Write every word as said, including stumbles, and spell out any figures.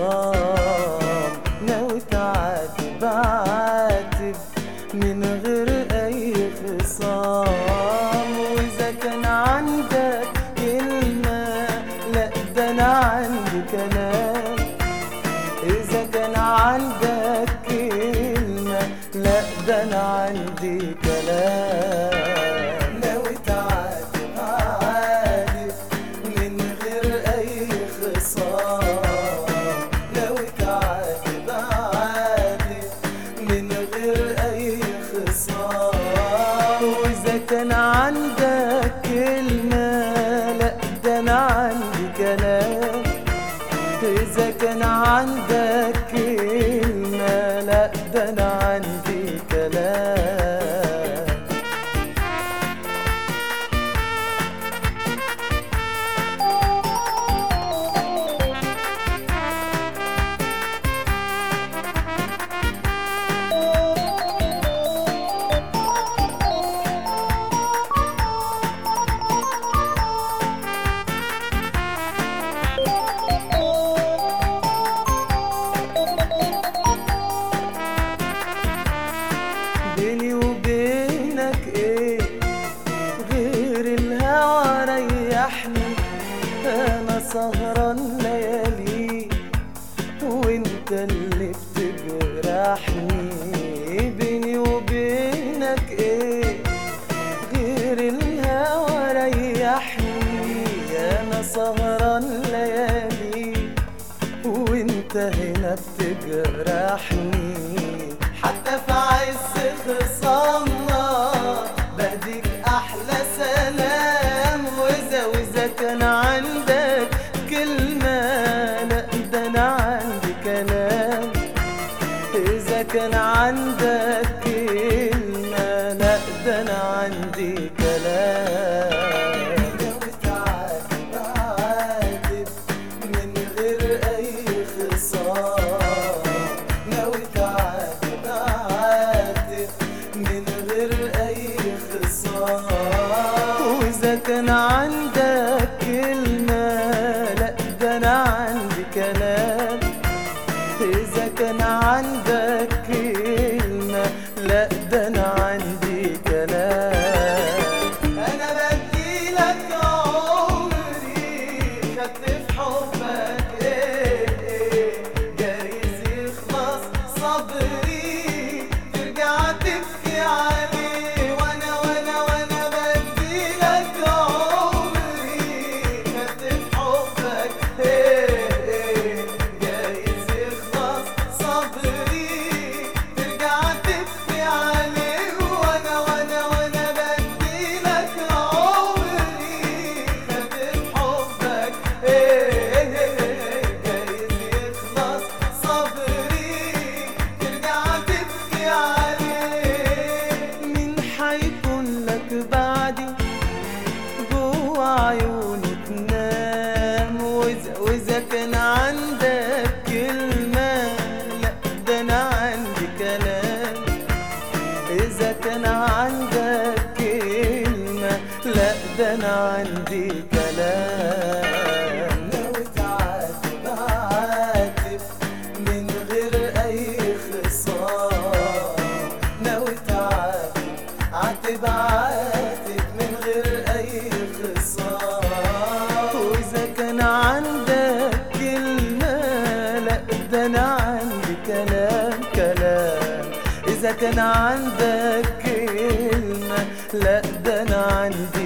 خصام، ناوي تعاتب عاتب من غير أي خصام. وإذا كان عندك كلمة لأ ده أنا عندي كلام، إذا كان عندك كلمة لأ ده أنا عندي كلام. ناوي تعاتب عاتب من غير أي خصام، ناوي تعاتب عاتب من غير أي خصام. وإذا كان عندك كلمة لأ ده أنا عندي كلام، إذا كان عندك كلمة لأ ده أنا عندي كلام. بيني وبينك ايه غير الهوى ريحني، انا سهران ليالي وانت اللي بتجرحني. بيني وبينك ايه غير الهوى ريحني، انا سهران ليالي وانت هنا بتجرحني. حتى في عز خصامنا بديك احلى سلام، واذا واذا كان عندك كلمة لا ده انا عندي كلام، اذا كان عندك كلمة لا ده انا عندي كلام. ناوي تعاتب عاتب من غير اي خصام، ناوي تعاتب من غير أي خصام. وإذا كان عندك كلمة لأ ده أنا عندي كلام، إذا كان عندك كلمة لأ ده أنا عندي كلام. أنا بديلك عمري خدت في حبك إيه إيه، جايز يخلص صبري ترجع تبكي عليه. وانا وانا وانا بديلك عمري خدت في حبك ايه ايه، جايز يخلص صبري ترجع تبكي عليه. وانا وانا وانا بديلك عمري خدت في حبك ايه ايه، جايز يخلص صبري ترجع تبكي عليه. مين حيكون لك بعدي جوا عيوني تنام، وإذا وإذا كان عندك كلمة لأ ده أنا عندي كلام، إذا كان عندك كلمة لأ ده أنا عندي كلام. ناوي تعاتب عاتب من غير أي خصام، ناوي تعاتب عاتب عاتب من غير أي خصام. وإذا كان عندك كلمة لأ ده أنا عندي كلام كلام، إذا كان عندك كلمة لأ ده أنا عندي